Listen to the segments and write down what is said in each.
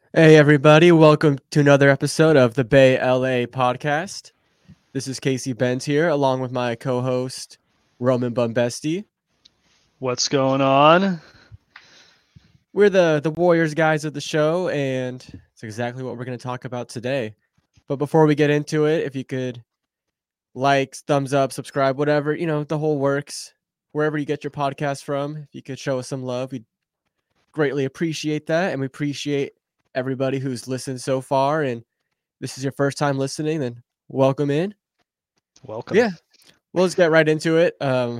Hey, everybody. Welcome to another episode of the Bay LA podcast. This is Casey Benz here, along with my co host, Roman Bumbesti. What's going on? We're the Warriors guys of the show, and it's exactly what we're going to talk about today. But before we get into it, if you could like, thumbs up, subscribe, whatever, the whole works. Wherever you get your podcast from, if you could show us some love, we'd greatly appreciate that. And we appreciate everybody who's listened so far. And this is your first time listening, then welcome in. Welcome. Yeah, we'll just get right into it.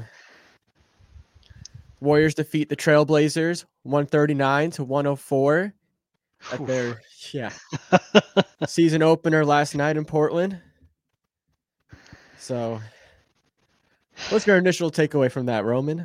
Warriors defeat the Trailblazers 139 to 104 at their season opener last night in Portland. So, what's your initial takeaway from that, Roman?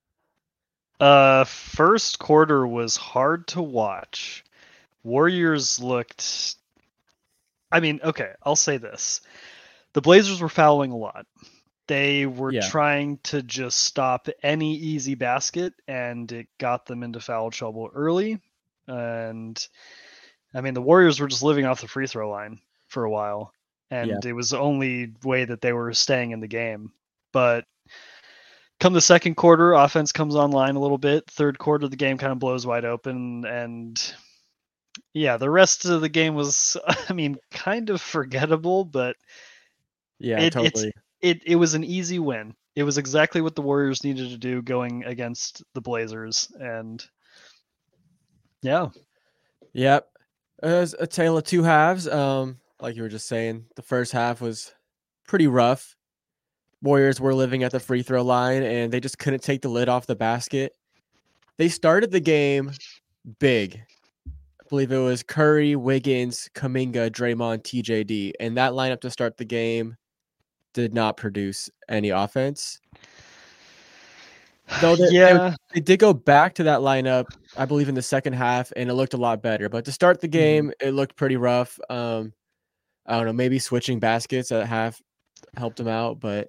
First quarter was hard to watch. Warriors looked. Okay, I'll say this. The Blazers were fouling a lot. They were trying to just stop any easy basket, and it got them into foul trouble early. And the Warriors were just living off the free throw line for a while, and it was the only way that they were staying in the game. But come the second quarter, offense comes online a little bit. Third quarter, the game kind of blows wide open, and the rest of the game was, kind of forgettable, but Totally. It was an easy win. It was exactly what the Warriors needed to do going against the Blazers, and Yep. It was a tale of two halves. Like you were just saying, the first half was pretty rough. Warriors were living at the free throw line, and they just couldn't take the lid off the basket. They started the game big. I believe it was Curry, Wiggins, Kuminga, Draymond, TJD, and that lineup to start the game did not produce any offense. Though they did go back to that lineup, I believe, in the second half, and it looked a lot better. But to start the game, it looked pretty rough. I don't know, maybe switching baskets at half helped them out, but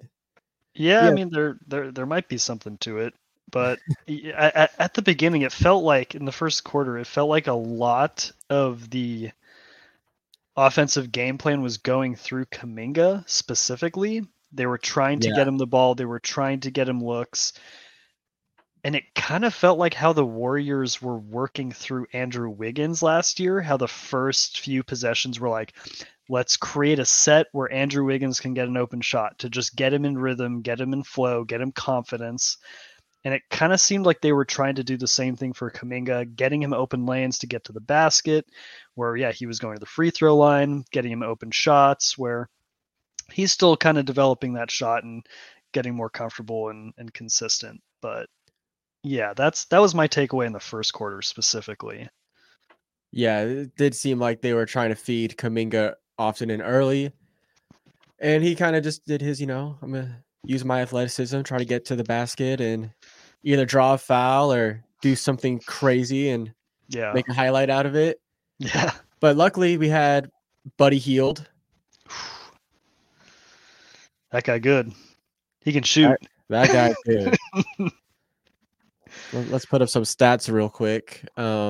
there might be something to it. But at the beginning, it felt like in the first quarter, it felt like a lot of the offensive game plan was going through Kuminga specifically. They were trying to get him the ball. They were trying to get him looks. And it kind of felt like how the Warriors were working through Andrew Wiggins last year, how the first few possessions were like, let's create a set where Andrew Wiggins can get an open shot to just get him in rhythm, get him in flow, get him confidence. And it kind of seemed like they were trying to do the same thing for Kuminga, getting him open lanes to get to the basket, where, he was going to the free throw line, getting him open shots, where he's still kind of developing that shot and getting more comfortable and consistent. But that was my takeaway in the first quarter specifically. Yeah, it did seem like they were trying to feed Kuminga often and early. And he kind of just did his, I'm going to use my athleticism, try to get to the basket and either draw a foul or do something crazy and make a highlight out of it. Yeah. But luckily we had Buddy Hield. That guy good. He can shoot. That guy good. Let's put up some stats real quick.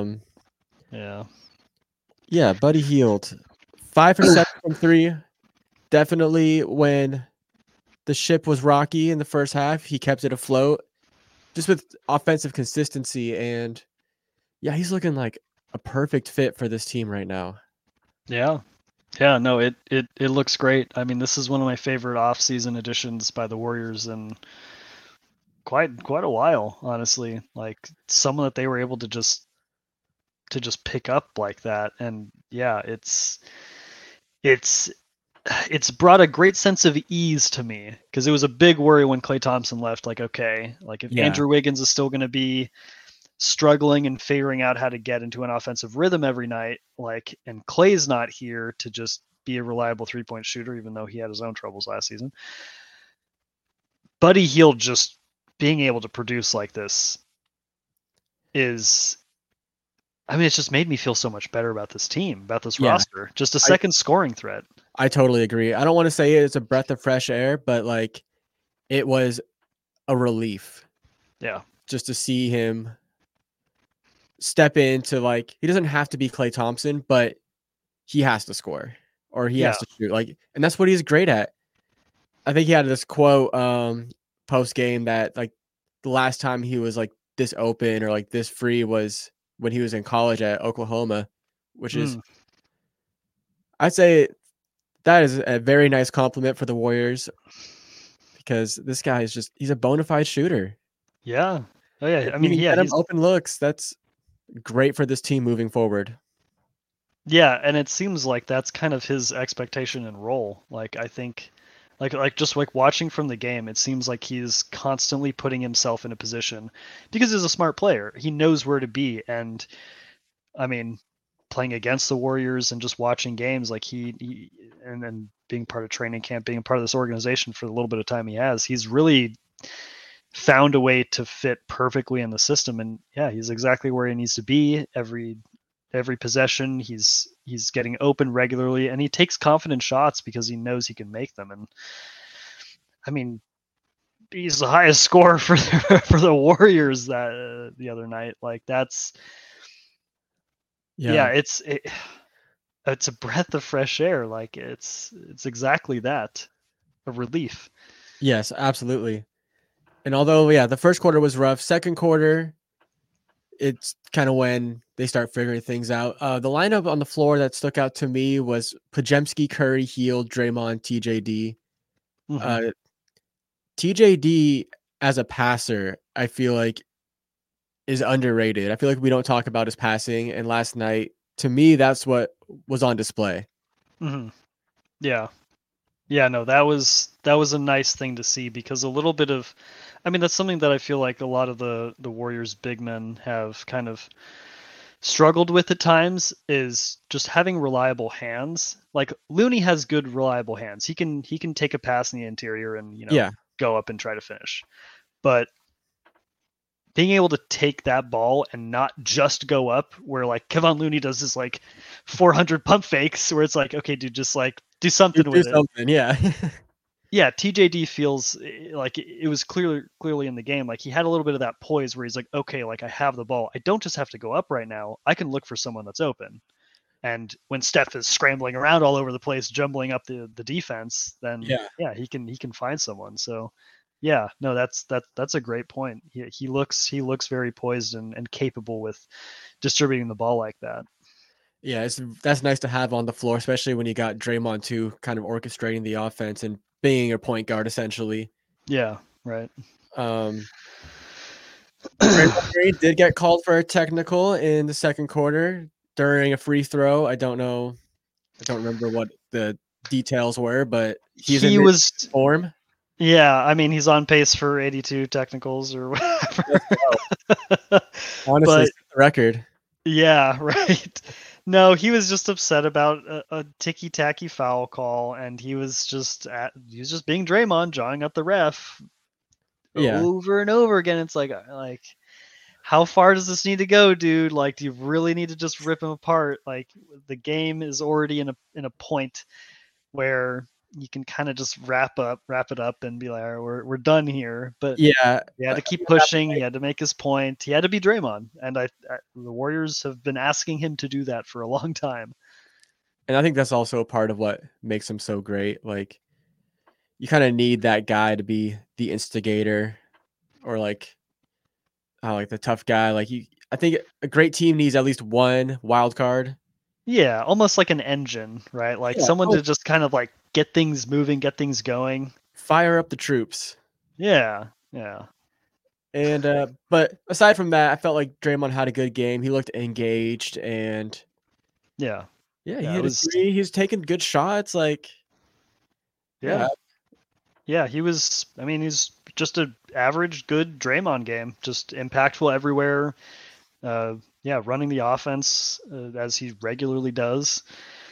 Yeah, Buddy Hield. 5 for 7 from 3. Definitely when the ship was rocky in the first half, he kept it afloat just with offensive consistency. And he's looking like a perfect fit for this team right now. Yeah. Yeah, no, it looks great. I mean, this is one of my favorite off-season additions by the Warriors in quite a while, honestly. Like someone that they were able to just pick up like that. And it's brought a great sense of ease to me, because it was a big worry when Klay Thompson left. Like, okay, like if Andrew Wiggins is still going to be struggling and figuring out how to get into an offensive rhythm every night, like, and Klay's not here to just be a reliable 3-point shooter, even though he had his own troubles last season. Buddy Hield just being able to produce like this is, it's just made me feel so much better about this team, about this roster. Just a second scoring threat. I totally agree. I don't want to say it's a breath of fresh air, but like it was a relief. Yeah. Just to see him step into, like, he doesn't have to be Klay Thompson, but he has to score or he has to shoot, like, and that's what he's great at. I think he had this quote post game that, like, the last time he was like this open or like this free was when he was in college at Oklahoma, which is, I'd say that is a very nice compliment for the Warriors because this guy is he's a bona fide shooter. Yeah. Oh yeah. I mean, get him open looks. That's great for this team moving forward. Yeah, and it seems like that's kind of his expectation and role. Like, I think, like just like watching from the game, it seems like he's constantly putting himself in a position because he's a smart player. He knows where to be, and I mean, playing against the Warriors and just watching games, like he and then being part of training camp, being a part of this organization for the little bit of time he has, he's really found a way to fit perfectly in the system. And yeah, he's exactly where he needs to be every possession. He's getting open regularly, and he takes confident shots because he knows he can make them. And I mean, he's the highest scorer for the Warriors that the other night. Like, that's it's a breath of fresh air. Like, it's exactly that, a relief. Yes, absolutely. And although the first quarter was rough, second quarter, it's kind of when they start figuring things out. The lineup on the floor that stuck out to me was Podziemski, Curry, Hield, Draymond, TJD. Mm-hmm. TJD as a passer, I feel like is underrated. I feel like we don't talk about his passing, and last night, to me, that's what was on display. Mm-hmm. Yeah, no, that was a nice thing to see, because a little bit of, I mean, that's something that I feel like a lot of the Warriors big men have kind of struggled with at times, is just having reliable hands. Like, Looney has good reliable hands. He can take a pass in the interior and go up and try to finish. But being able to take that ball and not just go up, where like Kevon Looney does this like 400 pump fakes where it's like, okay, dude, just like do something with it. Yeah. Yeah, TJD feels like it was clearly in the game. Like, he had a little bit of that poise where he's like, okay, like, I have the ball. I don't just have to go up right now. I can look for someone that's open. And when Steph is scrambling around all over the place, jumbling up the defense, then he can find someone. So yeah, no, that's a great point. He looks very poised and capable with distributing the ball like that. Yeah, that's nice to have on the floor, especially when you got Draymond too, kind of orchestrating the offense and being your point guard essentially. Yeah, right. Draymond Green did get called for a technical in the second quarter during a free throw. I don't remember what the details were, but he was form. Yeah, I mean, he's on pace for 82 technicals or whatever. Honestly, the record. Yeah, right. No, he was just upset about a ticky-tacky foul call, and he was just being Draymond, jawing up the ref over and over again. It's like, how far does this need to go, dude? Like, do you really need to just rip him apart? Like, the game is already in a point where you can kind of just wrap it up and be like, all right, we're done here. But he had to keep pushing. He had to make his point. He had to be Draymond, and the Warriors have been asking him to do that for a long time. And I think that's also a part of what makes him so great. Like, you kind of need that guy to be the instigator, or like the tough guy. Like, I think a great team needs at least one wild card. Yeah, almost like an engine, right? Like someone to just kind of like get things moving, get things going. Fire up the troops. Yeah. And but aside from that, I felt like Draymond had a good game. He looked engaged, and he was taking good shots. Like, he was. I mean, he's just an average good Draymond game, just impactful everywhere. Running the offense as he regularly does.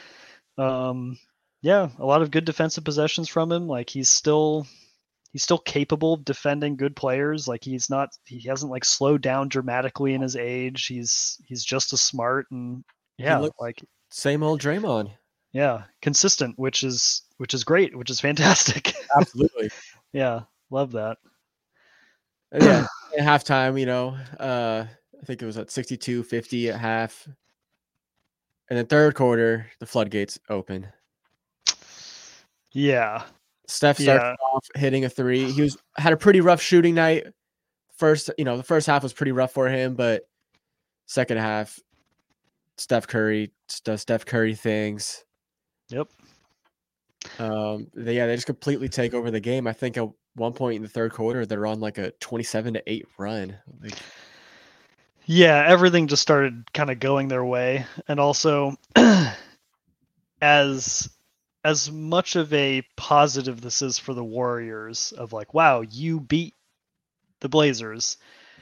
A lot of good defensive possessions from him. Like, he's still capable of defending good players. Like, he hasn't like slowed down dramatically in his age. He's just as smart, and like same old Draymond. Yeah, consistent, which is great, which is fantastic. Absolutely. Yeah, love that. Yeah, at halftime, I think it was at 62-50 at half. And then third quarter, the floodgates open. Yeah. Steph started off hitting a three. He had a pretty rough shooting night. The first half was pretty rough for him, but second half, Steph Curry does Steph Curry things. Yep. They just completely take over the game. I think at one point in the third quarter, they're on like a 27-8 run. Yeah, everything just started kind of going their way, and also as much of a positive this is for the Warriors of like, wow, you beat the Blazers.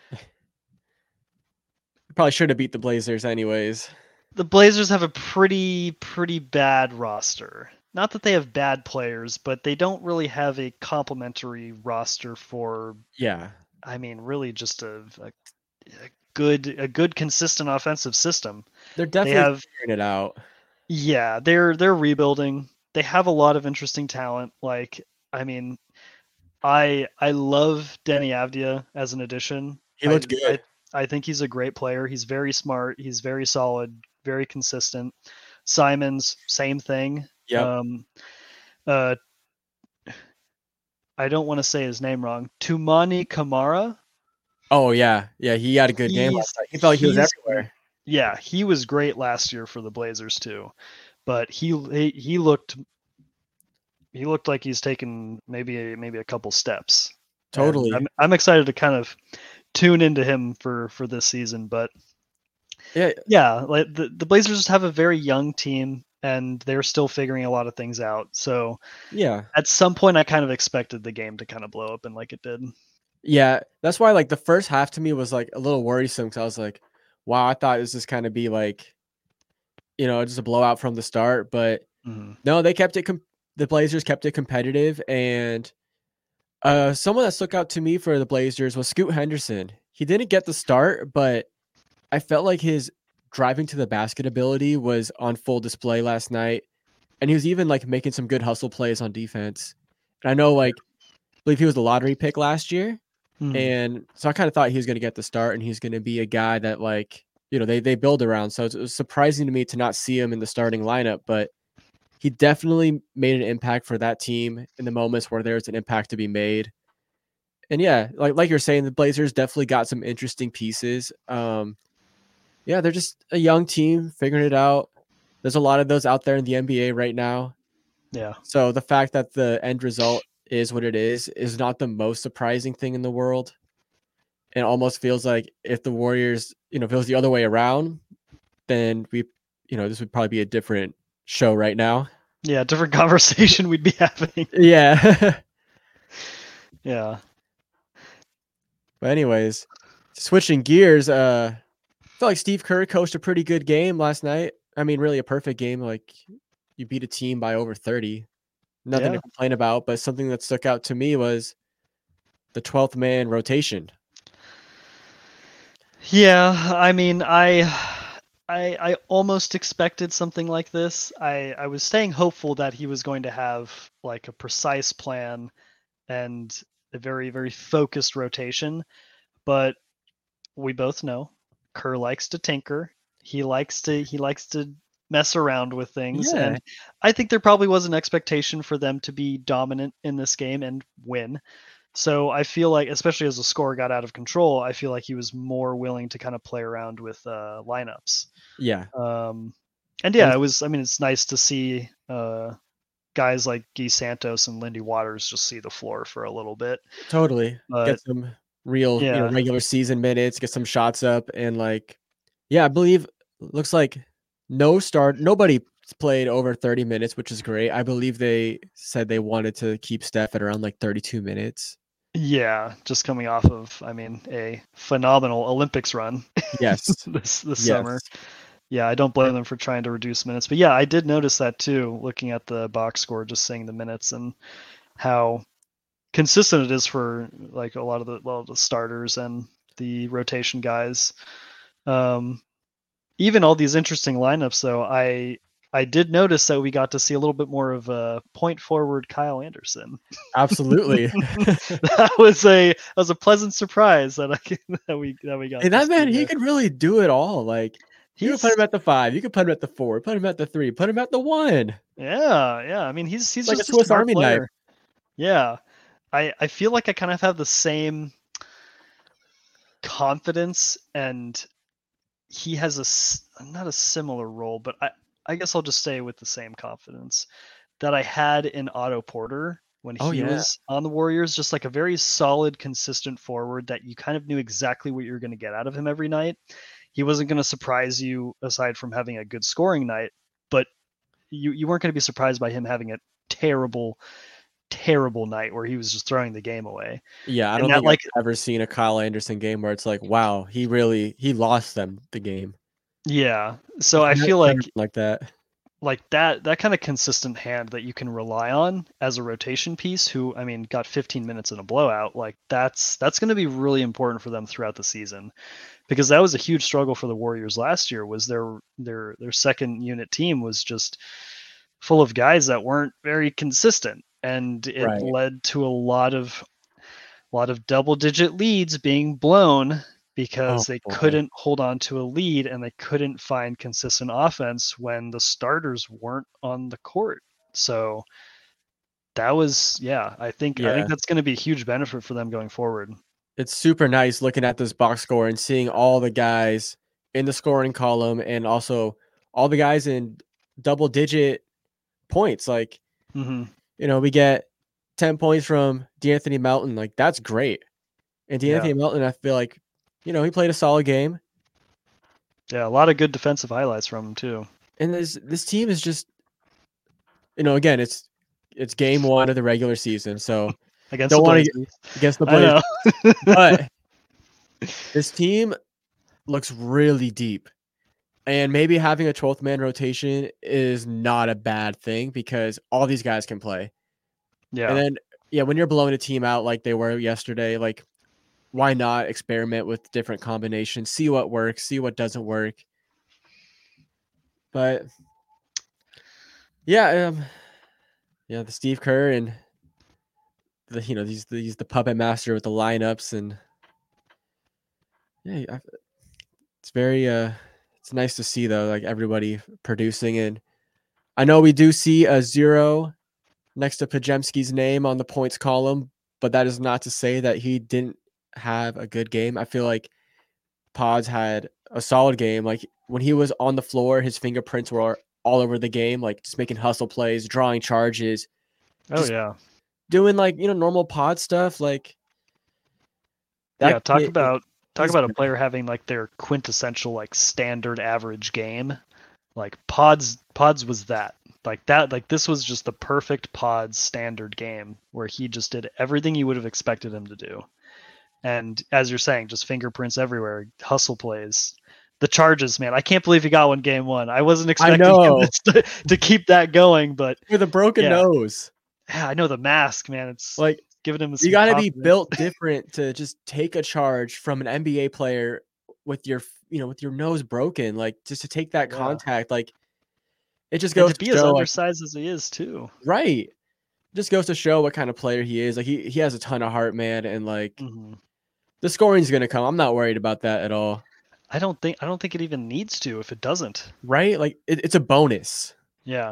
Probably should have beat the Blazers anyways. The Blazers have a pretty bad roster. Not that they have bad players, but they don't really have a complementary roster for. Yeah. I mean, really, just a good consistent offensive system. They're definitely figuring it out. Yeah, they're rebuilding. They have a lot of interesting talent. Like, I mean, I love Denny Avdia as an addition. He looked good. I think he's a great player. He's very smart. He's very solid, very consistent. Simons, same thing. Yeah. I don't want to say his name wrong. Toumani Camara. Oh yeah, he had a good game last night. He felt like he was everywhere. Yeah, he was great last year for the Blazers too, but he looked like he's taken maybe a couple steps. Totally. I'm excited to kind of tune into him for this season, but yeah, like the Blazers just have a very young team and they're still figuring a lot of things out. So yeah, at some point I kind of expected the game to kind of blow up and like it did. Yeah, that's why like the first half to me was like a little worrisome because I was like, wow, I thought this was kind of be like, just a blowout from the start, but no, they kept it. The Blazers kept it competitive, and someone that stuck out to me for the Blazers was Scoot Henderson. He didn't get the start, but I felt like his driving to the basket ability was on full display last night, and he was even like making some good hustle plays on defense. And I know, like, I believe he was the lottery pick last year. And so I kind of thought he was going to get the start and he's going to be a guy that like, they build around. So it was surprising to me to not see him in the starting lineup, but he definitely made an impact for that team in the moments where there's an impact to be made. And yeah, like you're saying, the Blazers definitely got some interesting pieces. Yeah, they're just a young team figuring it out. There's a lot of those out there in the NBA right now. Yeah. So the fact that the end result is what it is not the most surprising thing in the world. It almost feels like if the Warriors, if it was the other way around, then this would probably be a different show right now. Yeah, different conversation we'd be having. Yeah. Yeah. But anyways, switching gears, I feel like Steve Kerr coached a pretty good game last night. I mean, really a perfect game. Like, you beat a team by over 30. Nothing to complain about, but something that stuck out to me was the 12th man rotation. Yeah, I mean, I almost expected something like this. I was staying hopeful that he was going to have like a precise plan and a very, very focused rotation, but we both know Kerr likes to tinker. He likes to mess around with things. Yeah. And I think there probably was an expectation for them to be dominant in this game and win. So I feel like, especially as the score got out of control, I feel like he was more willing to kind of play around with lineups. Yeah. And yeah, it's nice to see guys like Guy Santos and Lindy Waters just see the floor for a little bit. Totally. Get some real, regular season minutes, get some shots up. And like, I believe looks like nobody played over 30 minutes, which is great. I believe they said they wanted to keep Steph at around like 32 minutes. Yeah, just coming off of, a phenomenal Olympics run. Yes. this summer. Yeah, I don't blame them for trying to reduce minutes. But yeah, I did notice that too, looking at the box score, just seeing the minutes and how consistent it is for like a lot of the starters and the rotation guys. Even all these interesting lineups, though, I I did notice that we got to see a little bit more of a point forward Kyle Anderson. Absolutely. that was a pleasant surprise that we got. And that man, he could really do it all. Like you could put him at the 5, you could put him at the 4, put him at the 3, put him at the 1. Yeah. I mean, he's like just a Swiss smart Army player. knife. Yeah, I feel like I kind of have the same confidence, and he has not a similar role, but I guess I'll just say with the same confidence that I had in Otto Porter when he was on the Warriors, just like a very solid, consistent forward that you kind of knew exactly what you were going to get out of him every night. He wasn't going to surprise you aside from having a good scoring night, but you weren't going to be surprised by him having a terrible night where he was just throwing the game away. Yeah, I don't think I've ever seen a Kyle Anderson game where it's like, wow, he lost them the game. Yeah. So I feel like that. Like that kind of consistent hand that you can rely on as a rotation piece, who, I mean, got 15 minutes in a blowout, like that's going to be really important for them throughout the season, because that was a huge struggle for the Warriors last year. Was their second unit team was just full of guys that weren't very consistent, and it led to a lot of double digit leads being blown because they couldn't hold on to a lead and they couldn't find consistent offense when the starters weren't on the court. So that was, I think that's going to be a huge benefit for them going forward. It's super nice looking at this box score and seeing all the guys in the scoring column and also all the guys in double digit points. Like, we get 10 points from De'Anthony Melton. Like, that's great. And De'Anthony Melton, I feel like, he played a solid game. Yeah, a lot of good defensive highlights from him too. And this team is just, again, it's game 1 of the regular season, so against the Blazers. But this team looks really deep. And maybe having a 12th man rotation is not a bad thing because all these guys can play. Yeah. And then, when you're blowing a team out like they were yesterday, like, why not experiment with different combinations, see what works, see what doesn't work. But the Steve Kerr and he's the puppet master with the lineups, and it's very it's nice to see though, like everybody producing. And I know we do see a 0 next to Podziemski's name on the points column, but that is not to say that he didn't have a good game. I feel like Pods had a solid game. Like when he was on the floor, his fingerprints were all over the game, like just making hustle plays, drawing charges. Doing like, normal Pod stuff. Like that. Talk about a player having like their quintessential like standard average game. Like Pods was that. Like this was just the perfect Pods standard game where he just did everything you would have expected him to do. And as you're saying, just fingerprints everywhere, hustle plays, the charges, man. I can't believe he got one game 1. I wasn't expecting him to keep that going, but with a broken nose. Yeah, I know, the mask, man. It's like giving him. You got to be built different to just take a charge from an NBA player with your, with your nose broken, like just to take that contact. Like it just goes to be as undersized as he is too. Right. Just goes to show what kind of player he is. Like he has a ton of heart, man, and like the scoring's gonna come. I'm not worried about that at all. I don't think it even needs to if it doesn't. Right? Like it's a bonus. Yeah.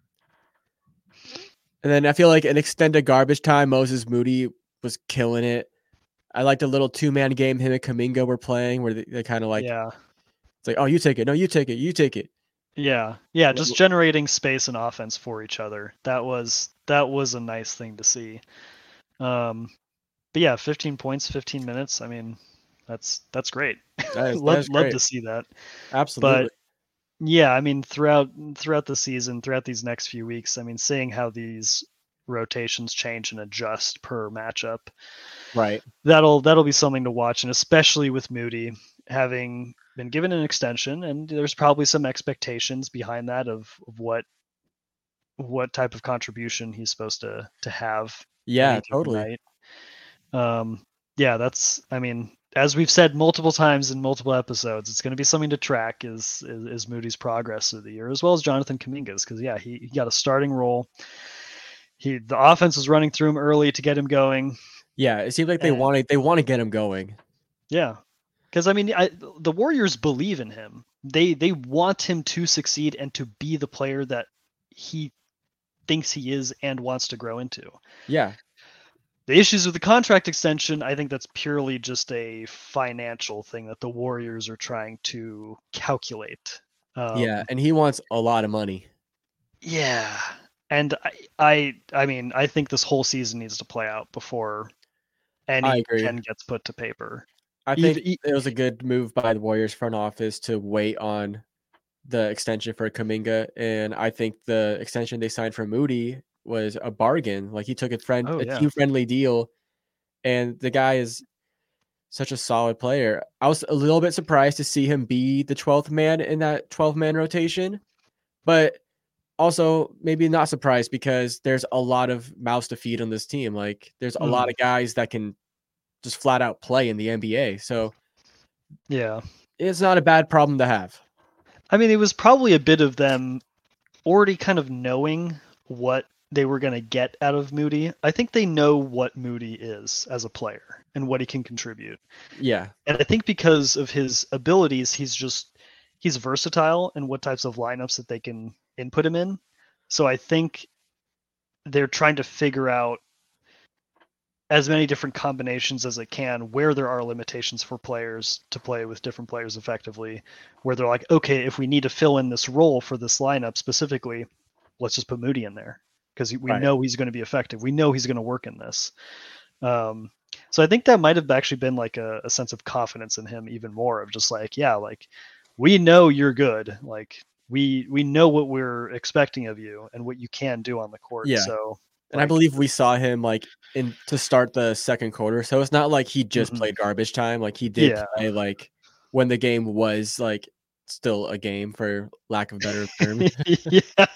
And then I feel like an extended garbage time, Moses Moody was killing it. I liked a little 2-man game him and Kuminga were playing where they kind of like, it's like, oh, you take it. No, you take it. You take it. Yeah. Yeah. Just generating space and offense for each other. That was a nice thing to see. But yeah, 15 points, 15 minutes. I mean, that's great. Love to see that. Absolutely. But yeah, I mean, throughout the season, throughout these next few weeks, I mean, seeing how these rotations change and adjust per matchup, right? That'll be something to watch, and especially with Moody having been given an extension, and there's probably some expectations behind that of what type of contribution he's supposed to have. Yeah, totally. Night. Yeah, that's. I mean, as we've said multiple times in multiple episodes, it's going to be something to track is Moody's progress through the year, as well as Jonathan Kuminga's, because he got a starting role. The offense was running through him early to get him going. Yeah, it seems like they want to get him going. Yeah, because I mean, the Warriors believe in him. They want him to succeed and to be the player that he thinks he is and wants to grow into. Yeah. The issues with the contract extension, I think that's purely just a financial thing that the Warriors are trying to calculate. Yeah, and he wants a lot of money. Yeah, and I mean, I think this whole season needs to play out before any pen gets put to paper. I think it was a good move by the Warriors front office to wait on the extension for Kuminga, and I think the extension they signed for Moody was a bargain. Like he took a team-friendly deal, and the guy is such a solid player. I was a little bit surprised to see him be the 12th man in that 12-man rotation, but also maybe not surprised because there's a lot of mouths to feed on this team. Like there's a lot of guys that can just flat out play in the NBA. So yeah, it's not a bad problem to have. I mean, it was probably a bit of them already kind of knowing what they were going to get out of Moody. I think they know what Moody is as a player and what he can contribute. Yeah. And I think because of his abilities, he's versatile in what types of lineups that they can input him in. So I think they're trying to figure out as many different combinations as they can where there are limitations for players to play with different players effectively, where they're like, okay, if we need to fill in this role for this lineup specifically, let's just put Moody in there because we know he's going to be effective. We know he's going to work in this. So I think that might have actually been like a sense of confidence in him even more of just like, yeah, like we know you're good. Like we know what we're expecting of you and what you can do on the court. Yeah. So, and I believe we saw him like to start the second quarter. So it's not like he just played garbage time. Like he did play like when the game was like still a game, for lack of a better term. Yeah.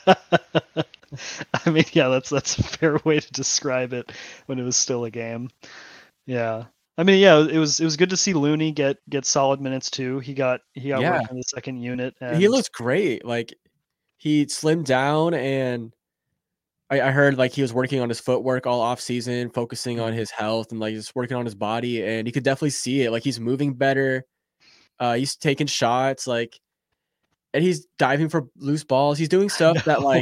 I mean, yeah, that's a fair way to describe it when it was still a game. Yeah. I mean, yeah, it was good to see Looney get solid minutes too. He got work in the second unit. And he looks great. Like he slimmed down, and I heard like he was working on his footwork all off season, focusing on his health and like just working on his body, and you could definitely see it. Like he's moving better. He's taking shots, like, and he's diving for loose balls. He's doing stuff that like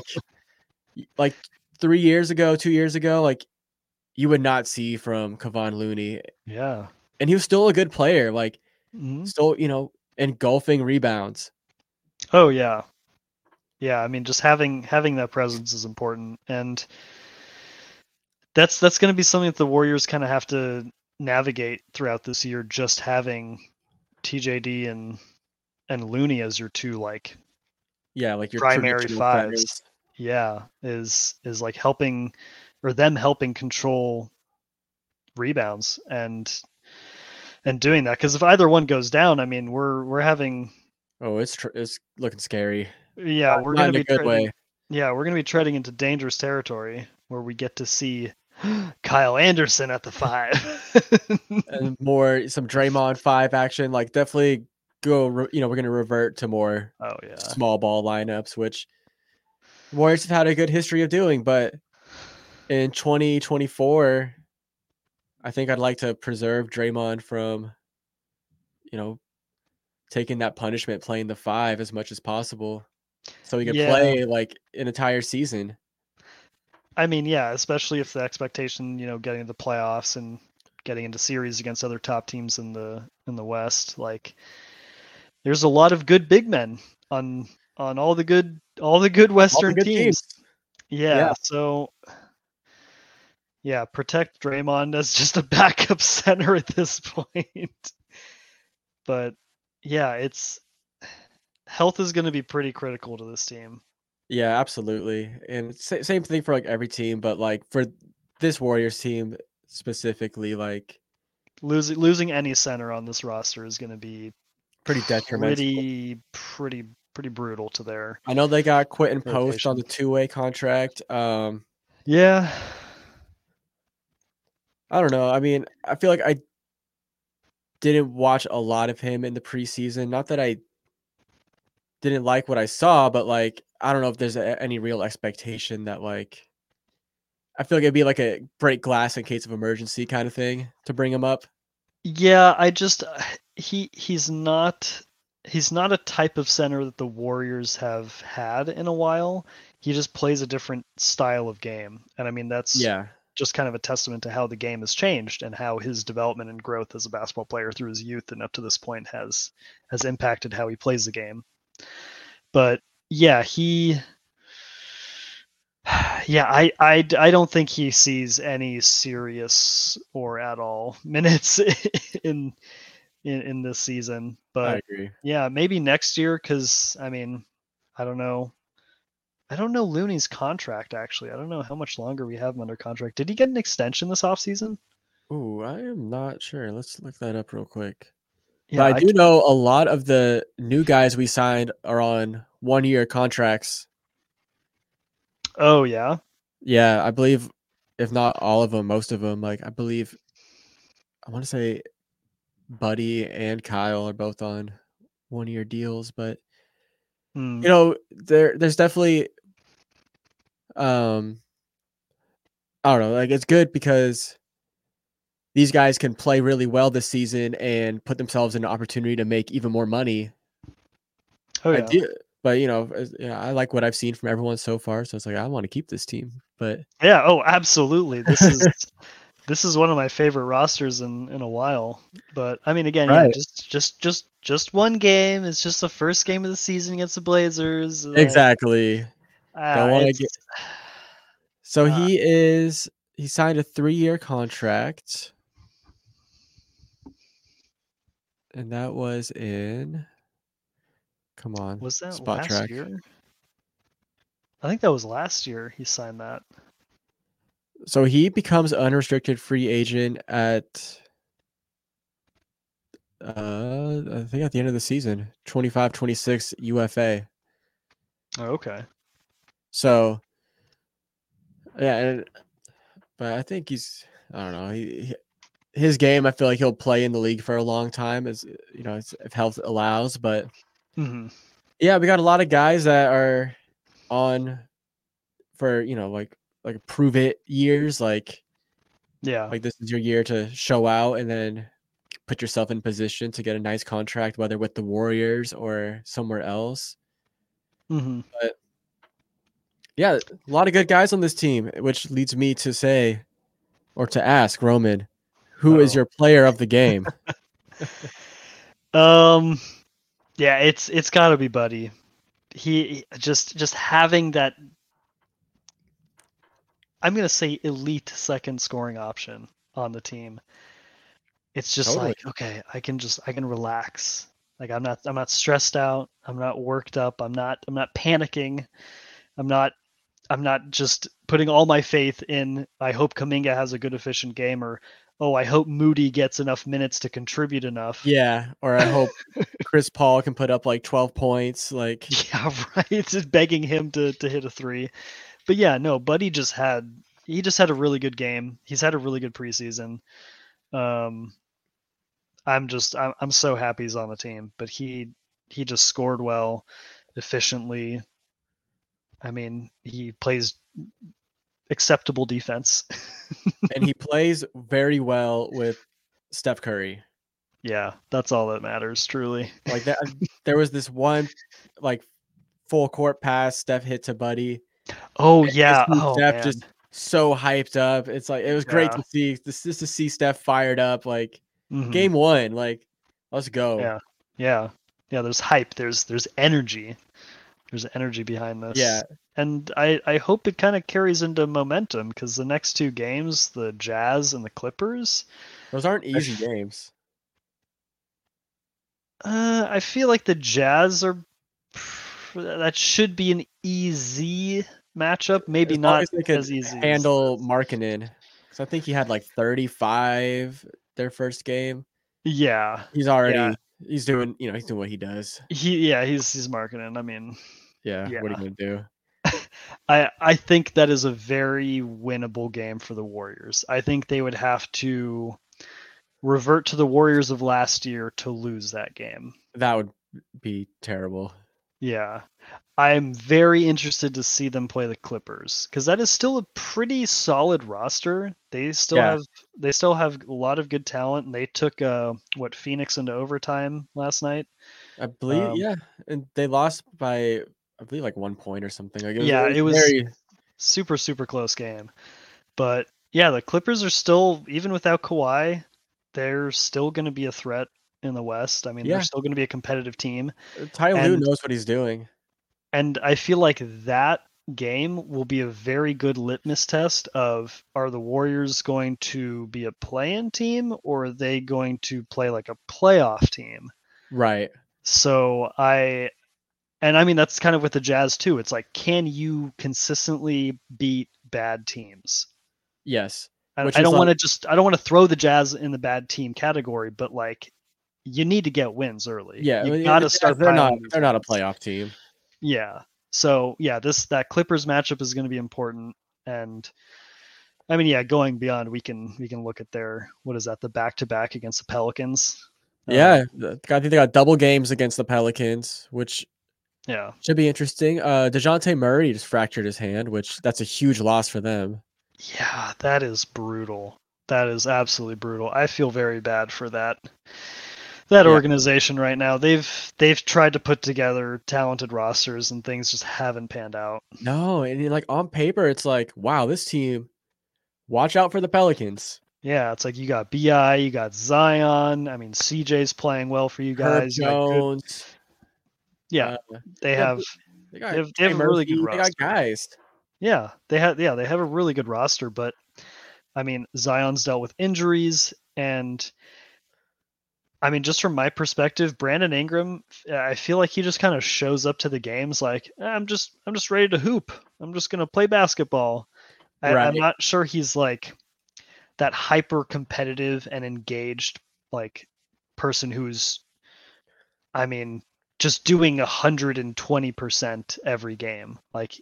2 years ago, like you would not see from Kevon Looney. Yeah. And he was still a good player, like still, engulfing rebounds. Oh yeah. Yeah, I mean, just having that presence is important, and that's going to be something that the Warriors kind of have to navigate throughout this year. Just having TJD and Looney as your two like your primary fives, is like helping or them helping control rebounds and doing that. Because if either one goes down, I mean, we're having it's looking scary. Yeah, we're going to be treading. Yeah, we're going to be treading into dangerous territory where we get to see Kyle Anderson at the 5 and some Draymond 5 action. Like definitely we're going to revert to more small ball lineups, which Warriors have had a good history of doing. But in 2024, I think I'd like to preserve Draymond from, taking that punishment, playing the 5 as much as possible. So he could play like an entire season. I mean, yeah, especially if the expectation, getting to the playoffs and getting into series against other top teams in the West, like there's a lot of good big men on all the good Western teams. Yeah, so protect Draymond as just a backup center at this point. But yeah, health is going to be pretty critical to this team. Yeah, absolutely. And same thing for like every team, but like for this Warriors team specifically, like losing any center on this roster is going to be pretty detrimental. Pretty brutal to their. I know they got Quentin Post on the 2-way contract. Yeah. I don't know. I mean, I feel like I didn't watch a lot of him in the preseason. Not that I didn't like what I saw, but like I don't know if there's any real expectation that like I feel like it'd be like a break glass in case of emergency kind of thing to bring him up. Yeah, I just he's not a type of center that the Warriors have had in a while. He just plays a different style of game. And I mean that's Yeah. just kind of a testament to how the game has changed and how his development and growth as a basketball player through his youth and up to this point has impacted how he plays the game. But yeah, I don't think he sees any serious or at all minutes in this season. I But agree. yeah, maybe next year because I mean, I don't know. I don't know Looney's contract actually. I don't know how much longer we have him under contract. Did he get an extension this offseason? Ooh, I am not sure. Let's look that up real quick. But Yeah, I do know a lot of the new guys we signed are on 1-year contracts. Oh yeah. Yeah, I believe if not all of them, most of them. Like I believe I want to say Buddy and Kyle are both on 1-year deals, but Hmm. you know, there's definitely um I don't know, like it's good because these guys can play really well this season and put themselves in an opportunity to make even more money. Oh I yeah. do, but I like what I've seen from everyone so far, so it's like I want to keep this team. But Yeah. Oh, absolutely. This is one of my favorite rosters in a while. But I mean, again, yeah, right, just one game. It's just the first game of the season against the Blazers. Like, exactly. Don't want to get. it's So uh, he signed a 3-year contract, and that was in. Come on, was that Spot last Track. year? I think that was last year he signed that. So he becomes unrestricted free agent at I think at the end of the season, 25-26 UFA. Oh, okay. So yeah, but I think I don't know, his game. I feel like he'll play in the league for a long time, as if health allows. But Hmm. yeah, we got a lot of guys that are on for like prove it years. Yeah. Like this is your year to show out, and then put yourself in position to get a nice contract, whether with the Warriors or somewhere else. Hmm. But yeah, a lot of good guys on this team, which leads me to say, or to ask Roman, who is Oh. your player of the game? Yeah, it's got to be Buddy. He just having that. I'm gonna say elite second scoring option on the team. It's just Totally. like, okay, I can relax. Like I'm not stressed out. I'm not worked up. I'm not panicking. I'm not I'm not just putting all my faith in I hope Kaminga has a good efficient game, or oh, I hope Moody gets enough minutes to contribute enough. Yeah, or I hope Chris Paul can put up like 12 points. Like, Yeah, right. Just begging him to hit a three. But yeah, no, Buddy he just had a really good game. He's had a really good preseason. Um, I'm so happy he's on the team. But he just scored well, efficiently. I mean, he plays acceptable defense. and he plays very well with Steph Curry. Yeah, that's all that matters, truly. Like that, there was this one like full court pass Steph hit to Buddy. Oh And to yeah. see Oh Steph man. just so hyped up. It's like it was great Yeah. to see this just to see Steph fired up. Like Hmm. game one, like let's go. Yeah. Yeah. Yeah. There's hype. There's energy. There's energy behind Yeah, this. And I hope it kind of carries into momentum because the next two games, the Jazz and the Clippers, those aren't I, easy f- games. I feel like the Jazz are that should be an easy matchup. Maybe As long not as they could as easy as handle this. Markkanen, because I think he had like 35 their first game. Yeah. He's Yeah. already he's doing what he does. He's marketing. I mean, Yeah, yeah. what are you gonna do? I think that is a very winnable game for the Warriors. I think they would have to revert to the Warriors of last year to lose that game. That would be terrible. Yeah. I'm very interested to see them play the Clippers because that is still a pretty solid roster. They still have a lot of good talent, and they took Phoenix into overtime last night. I believe, and they lost by I believe like 1 point or something. Like it was very super close game. But yeah, the Clippers are still, even without Kawhi, they're still going to be a threat in the West. I mean, they're still going to be a competitive team. Ty Lue knows what he's doing. And I feel like that game will be a very good litmus test of, are the Warriors going to be a play-in team, or are they going to play like a playoff team? Right. So I mean, that's kind of with the Jazz too. It's like, can you consistently beat bad teams? Yes. I don't want to throw the Jazz in the bad team category, but like, you need to get wins early. Yeah, you got to start. They're not a playoff team. Yeah. So yeah, that Clippers matchup is going to be important, and I mean, yeah, going beyond, we can look at their, what is that, the back-to-back against the Pelicans. Yeah, I think they got double games against the Pelicans, which should be interesting. DeJounte Murray just fractured his hand, which that's a huge loss for them. Yeah, that is brutal. That is absolutely brutal. I feel very bad for that organization right now. They've tried to put together talented rosters, and things just haven't panned out. No, and like on paper, it's like, wow, this team, watch out for the Pelicans. Yeah, it's like you got BI, you got Zion. I mean, CJ's playing well for you guys. Herb Jones. They have a really good roster. They got guys. Yeah, they have a really good roster, but I mean, Zion's dealt with injuries, and I mean, just from my perspective, Brandon Ingram, I feel like he just kind of shows up to the games like, I'm just ready to hoop. I'm just going to play basketball. I'm not sure he's like that hyper competitive and engaged like person who's, I mean, just doing 120% every game. Like,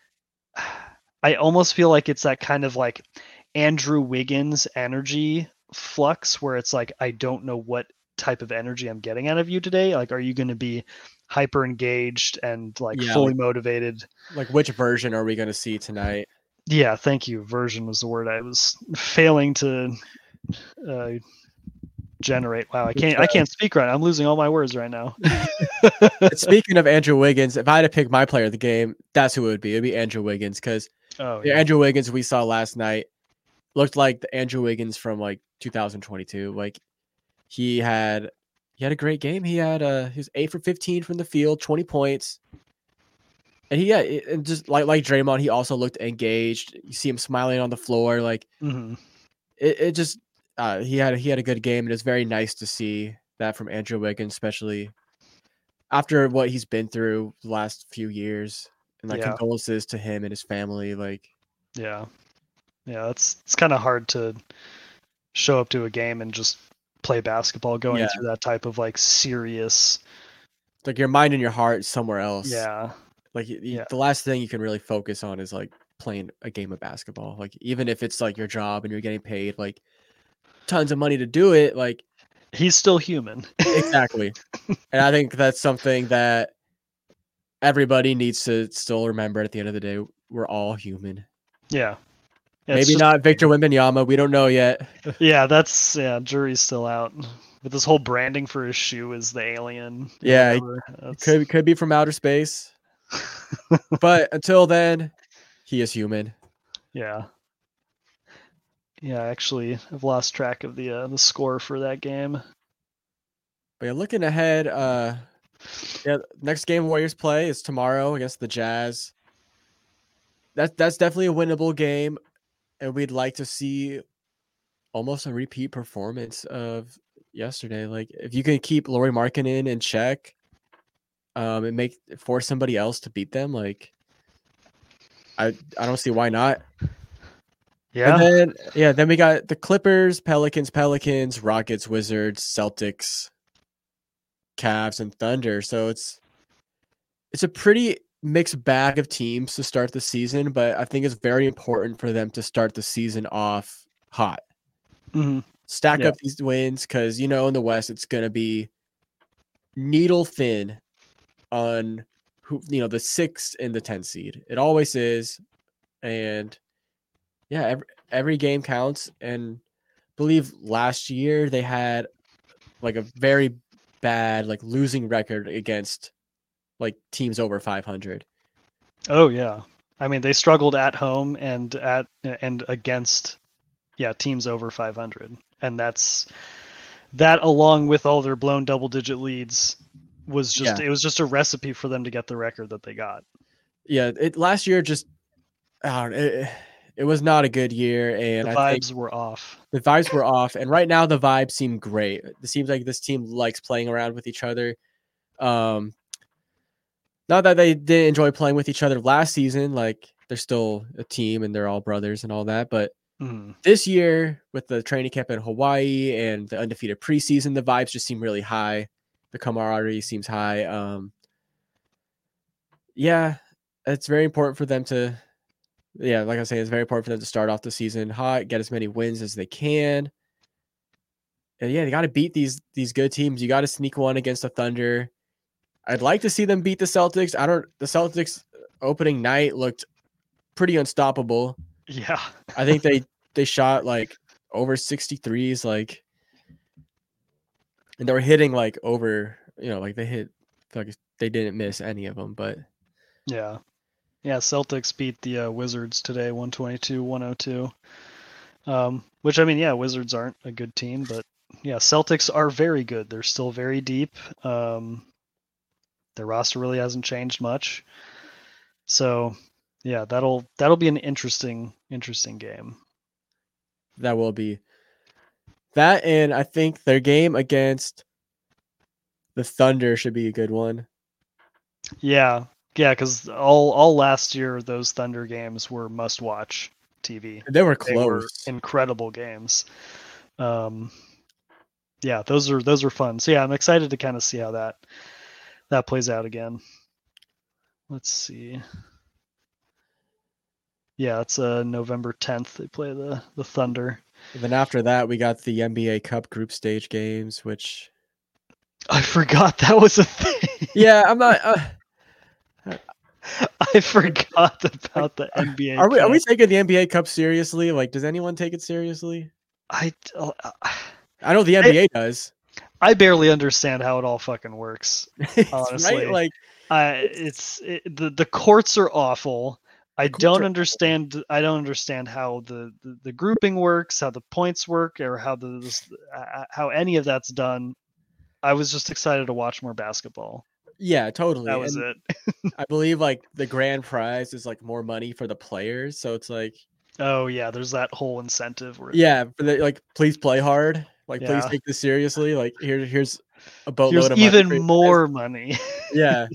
I almost feel like it's that kind of like Andrew Wiggins energy flux where it's like, I don't know what type of energy I'm getting out of you today. Like, are you going to be hyper engaged and like fully motivated? Like, which version are we going to see tonight? Yeah, thank you. Version was the word I was failing to generate. Wow, I can't speak right now. I'm losing all my words right now. Speaking of Andrew Wiggins, if I had to pick my player of the game, that's who it would be. It'd be Andrew Wiggins, because Andrew Wiggins we saw last night looked like the Andrew Wiggins from like 2022. Like, he had a great game. He was 8 for 15 from the field, 20 points. And and just like Draymond, he also looked engaged. You see him smiling on the floor. Like, it just he had a good game, and it's very nice to see that from Andrew Wiggins, especially after what he's been through the last few years. And like condolences to him and his family. Like, it's kind of hard to show up to a game and just play basketball going through that type of like serious, like your mind and your heart somewhere else. Like the last thing you can really focus on is like playing a game of basketball. Like, even if it's like your job and you're getting paid like tons of money to do it, like, he's still human. Exactly. And I think that's something that everybody needs to still remember. At the end of the day, we're all human. Maybe not Victor Wembanyama. We don't know yet. Jury's still out. But this whole branding for his shoe is the alien. Could be from outer space. But until then, he is human. Actually, I've lost track of the score for that game. But looking ahead, next game Warriors play is tomorrow against the Jazz. That's definitely a winnable game, and we'd like to see almost a repeat performance of yesterday. Like, if you can keep Lauri Markkanen in check, and force somebody else to beat them, like, I don't see why not. And then we got the Clippers, Pelicans, Rockets, Wizards, Celtics, Cavs, and Thunder. So it's a pretty mixed bag of teams to start the season, but I think it's very important for them to start the season off hot. stack up these wins because in the West it's gonna be needle thin on who the 6th and the 10th seed. It always is, and yeah, every game counts. And I believe last year they had like a very bad like losing record against like teams over 500. Oh yeah, I mean they struggled at home and against teams over 500, and that along with all their blown double-digit leads was just it was just a recipe for them to get the record that they got. Yeah, last year just it was not a good year, and the vibes were off. The vibes were off, and right now the vibes seem great. It seems like this team likes playing around with each other. Not that they didn't enjoy playing with each other last season, like they're still a team and they're all brothers and all that, but this year with the training camp in Hawaii and the undefeated preseason, the vibes just seem really high. The camaraderie seems high. Yeah, it's very important for them to, like I say, it's very important for them to start off the season hot, get as many wins as they can. And yeah, they got to beat these good teams. You got to sneak one against the Thunder. I'd like to see them beat the Celtics. The Celtics opening night looked pretty unstoppable. Yeah. I think they shot like over 63s, like, and they were hitting like over, like they hit, like they didn't miss any of them, but yeah. Celtics beat the Wizards today, 122-102. Which I mean, Wizards aren't a good team, but Celtics are very good. They're still very deep. Their roster really hasn't changed much. So that'll be an interesting game. That will be. That, and I think their game against the Thunder should be a good one. Yeah, because all last year those Thunder games were must-watch TV. They were close. They were incredible games. Those are fun. So I'm excited to kind of see how that plays out again. Let's see. Yeah, it's November 10th. They play the Thunder. And then after that, we got the NBA Cup group stage games, which I forgot that was a thing. Yeah, I'm not. I forgot about the NBA. Are we taking the NBA Cup seriously? Like, does anyone take it seriously? I know the NBA does. I barely understand how it all fucking works. Honestly, right? Like, the courts are awful. I don't understand how the grouping works, how the points work, or how any of that's done. I was just excited to watch more basketball. Yeah, totally. That was it. I believe like the grand prize is like more money for the players, so it's like, oh yeah, there's that whole incentive where like please play hard, like please take this seriously. Like here's a boatload of even money more money. Yeah.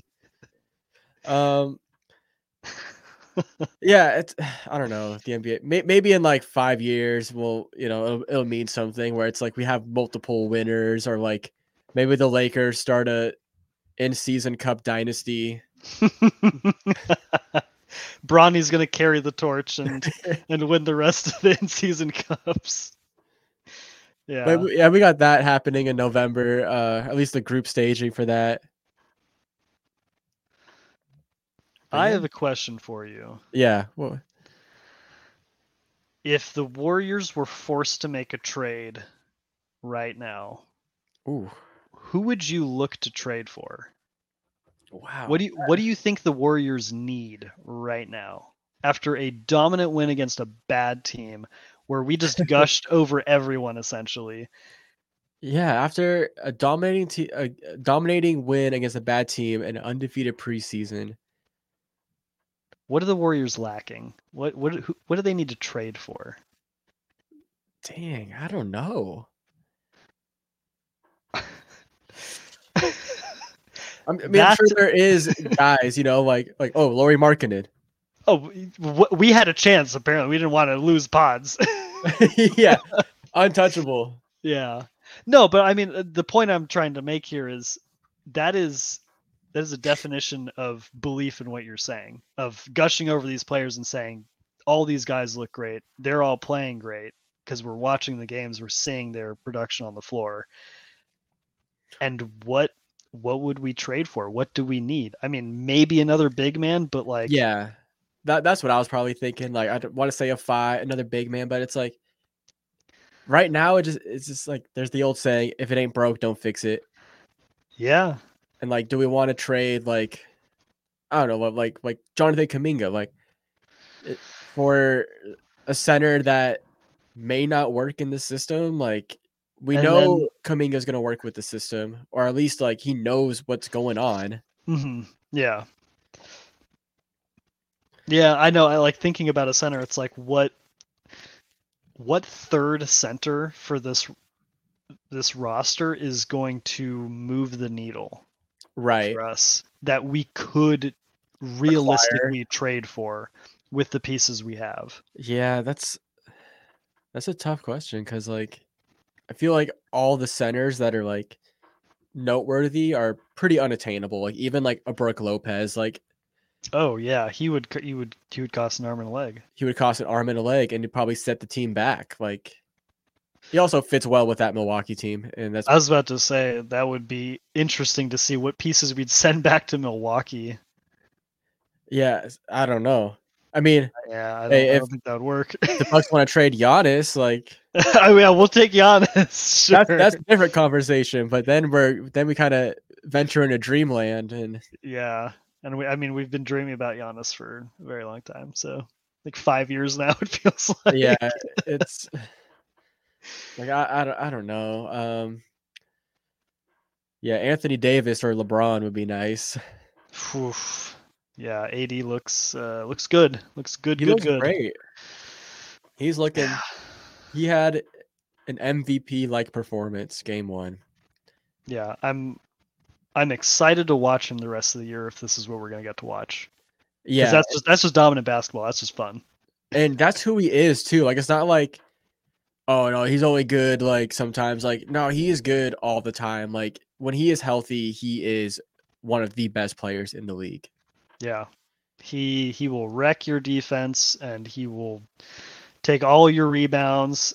Yeah, it's, I don't know, the NBA maybe in like 5 years it'll mean something where it's like we have multiple winners, or like maybe the Lakers start a in-season cup dynasty. Bronny's gonna carry the torch and win the rest of the in-season cups. Yeah, but we got that happening in November. At least the group staging for that. I have a question for you. Yeah. Well, if the Warriors were forced to make a trade right now, who would you look to trade for? Wow. What do you think the Warriors need right now after a dominant win against a bad team where we just gushed over everyone essentially? Yeah, after a dominating win against a bad team and an undefeated preseason. What are the Warriors lacking? What do they need to trade for? Dang, I don't know. I mean, I'm sure there is guys, like Lauri Markkanen. Oh, we had a chance. Apparently, we didn't want to lose pods. Yeah, untouchable. Yeah, no, but I mean, the point I'm trying to make here is that is a definition of belief in what you're saying, of gushing over these players and saying all these guys look great, they're all playing great. because we're watching the games, we're seeing their production on the floor. And what would we trade for? What do we need? I mean, maybe another big man, but like, yeah, that's what I was probably thinking. Like, I don't want to say another big man, but it's like right now it's just like there's the old saying, if it ain't broke, don't fix it. yeah. And like, do we want to trade like, I don't know, like Jonathan Kuminga, like for a center that may not work in the system? Like, we know Kuminga's going to work with the system, or at least like he knows what's going on. Yeah. Yeah, I know. I like thinking about a center. It's like what third center for this roster is going to move the needle, right, for us that we could realistically trade for with the pieces we have? Yeah, that's a tough question because like I feel like all the centers that are like noteworthy are pretty unattainable. Like even like a Brook Lopez, like oh yeah, he would cost an arm and a leg. He would cost an arm and a leg, and he'd probably set the team back. Like he also fits well with that Milwaukee team, and that's. I was about to say that would be interesting to see what pieces we'd send back to Milwaukee. Yeah, I don't know. I mean, yeah, I don't think that would work. The Bucks want to trade Giannis, like. I mean, we'll take Giannis. Sure. That's a different conversation, but then we kind of venture into dreamland, and yeah, and we've been dreaming about Giannis for a very long time, so like 5 years now it feels like. Yeah, it's like I don't know. Yeah, Anthony Davis or LeBron would be nice. Yeah, AD looks good. Looks good. He looks great. He's looking. He had an MVP like performance game 1. Yeah, I'm excited to watch him the rest of the year if this is what we're gonna get to watch. Yeah, that's just dominant basketball. That's just fun. And that's who he is too. Like it's not like, oh no, he's only good like sometimes. Like no, he is good all the time. Like when he is healthy, he is one of the best players in the league. Yeah, he will wreck your defense and he will take all your rebounds.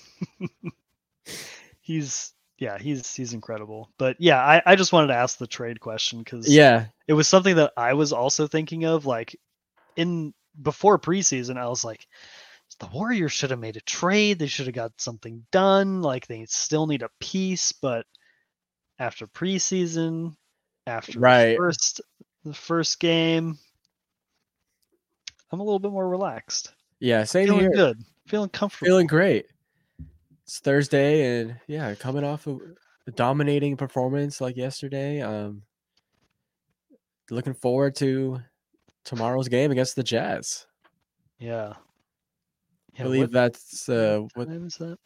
He's incredible. But yeah, I just wanted to ask the trade question because it was something that I was also thinking of. Like before preseason, I was like, the Warriors should have made a trade. They should have got something done. Like they still need a piece, but after preseason, after the first game, I'm a little bit more relaxed. Yeah, same feeling here. Good, feeling comfortable, feeling great. It's Thursday, and yeah, coming off a dominating performance like yesterday. Looking forward to tomorrow's game against the Jazz. Yeah. I believe that's what time is that?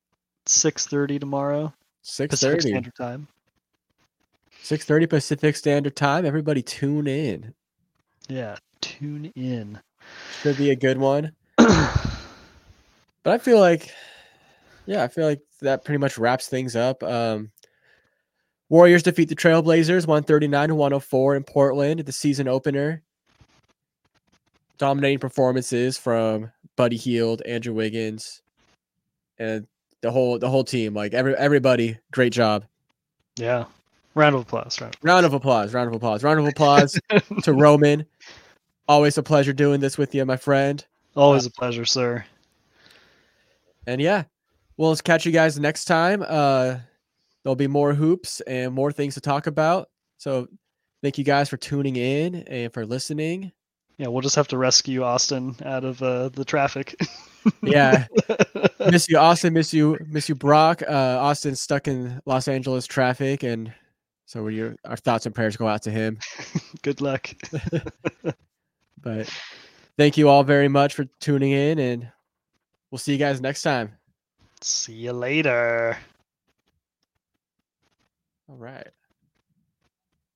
6:30 tomorrow. 6:30 Pacific Standard Time. 6:30 Pacific Standard Time. Everybody tune in. Yeah, tune in. Should be a good one. But I feel like that pretty much wraps things up. Warriors defeat the Trailblazers 139-104 in Portland at the season opener. Dominating performances from Buddy Hield, Andrew Wiggins, and the whole team. Like everybody, great job. Yeah. Round of applause. Round of applause to Roman. Always a pleasure doing this with you, my friend. Always a pleasure, sir. And yeah, we'll catch you guys next time. There'll be more hoops and more things to talk about. So thank you guys for tuning in and for listening. Yeah, we'll just have to rescue Austin out of the traffic. Yeah. Miss you, Austin. Miss you, Brock. Austin's stuck in Los Angeles traffic, and so our thoughts and prayers go out to him. Good luck. But thank you all very much for tuning in, and we'll see you guys next time. See you later. All right.